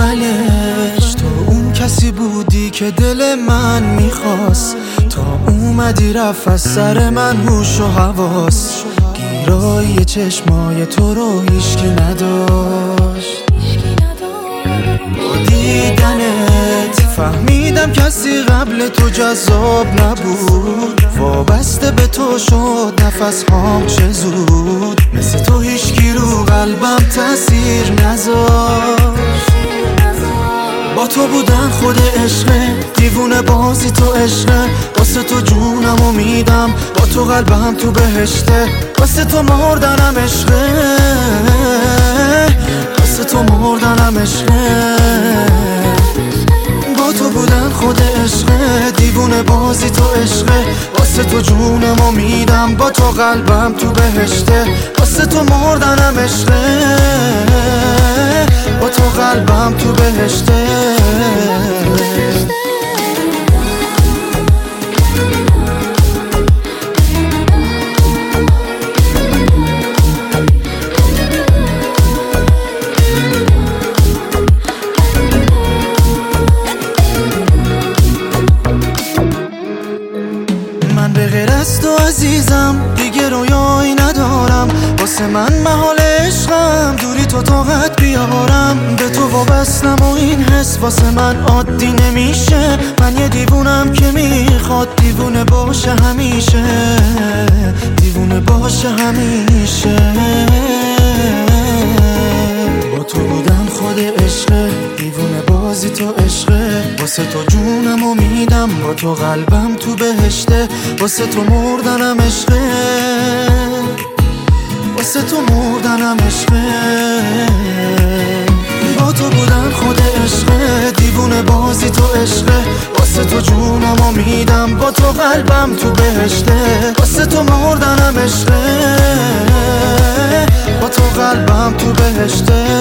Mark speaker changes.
Speaker 1: اولش تو اون کسی بودی که دل من میخواست، تا اومدی رفت از سر من هوش و حواس. گیرای چشمای تو رو هیچکی نداشت. با دیدنت فهمیدم کسی قبل تو جذاب نبود. وابسته به تو شد نفس هام چه زود. مثل تو هیچکی رو قلبم تأثیر نذاشت. با تو بودن خود عشقه، دیوونه بازی تو عشقه. واسه تو جونمو میدم، با تو قلبم تو بهشته. واسه تو مردنم عشقه، واسه تو مردنم عشقه. با تو بودن خود عشقه، دیوونه بازی تو عشقه. واسه تو جونمو میدم، با تو قلبم تو بهشته. واسه تو مردنم عشقه، با تو قلبم تو بهشته. من به غیر از تو عزیزم دیگه رویایی ندارم. واسه من محال عشقم دوری تو طاقت بیارم. به تو وابستم و این حس واسه من عادی نمیشه. من یه دیوونم که میخواد دیوونه باشه همیشه، دیوونه باشه همیشه. با تو بودم خود عشقه، دیوونه بازی تو عشقه. واسه تو جونمو میدم، با تو قلبم تو بهشته. واسه تو مردنم عشقه، واسه تو مردنم عشقه. با تو بودن خود عشقه، دیوونه بازی تو عشقه. واسه تو جونمو میدم، با تو قلبم تو بهشته. واسه تو مردنم عشقه، با تو قلبم تو بهشته.